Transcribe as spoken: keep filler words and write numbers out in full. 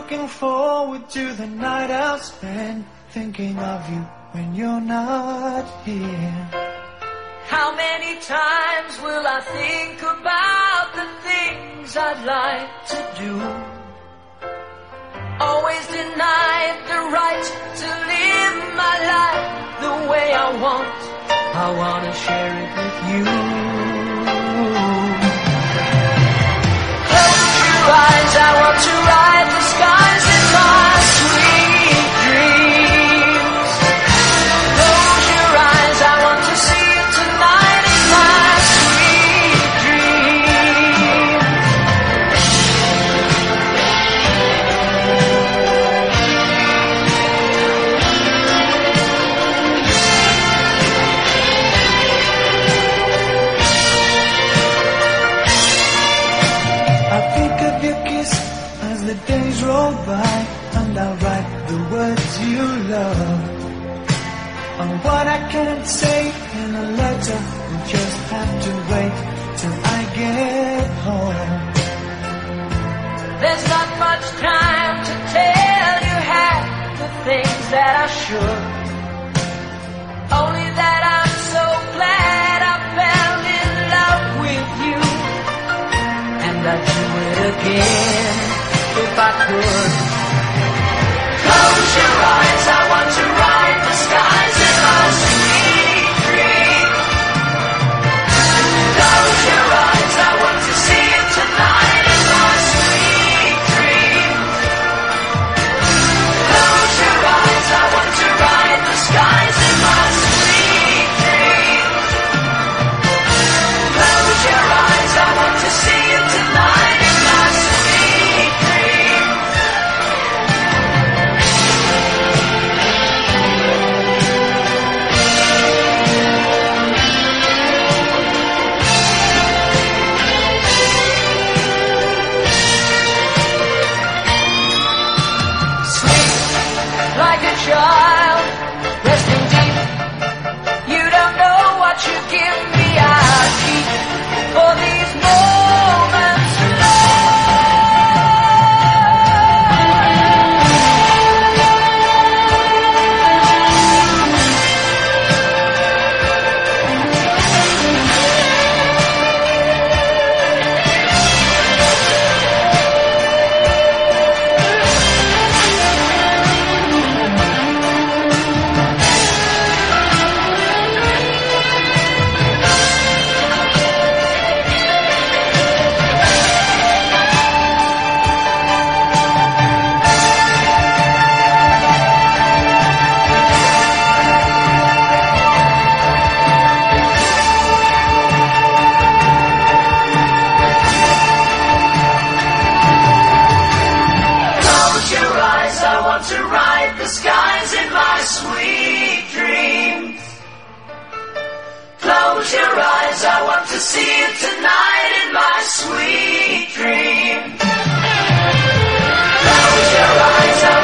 looking forward to the night I'll spend thinking of you when you're not here. How many times will I think about the things I'd like to do? Always denied the right to live my life the way I want. I wanna share it with you. Close your eyes, I want to ride the skies in my sweet dreams. Close your eyes, I want to see you tonight in my sweet dreams. I think of your kiss as the days roll by, and I'll write the words you love. On what I can't say in a letter, you just have to wait till I get home. There's not much time to tell you half the things that I should. Only that I'm so glad I fell in love with you. And I'd do it again if I could. Close your eyes, I want to ride the skies in my sweet dreams. Close your eyes, I want to see you tonight in my sweet dreams. Close your eyes, I want to ride the skies in my sweet dreams. Close your eyes, I want to see you tonight in my sweet dreams. Like a child, resting deep. You don't know what you give me. I keep for these moments to ride the skies in my sweet dreams. Close your eyes, I want to see you tonight in my sweet dreams. Close your eyes, I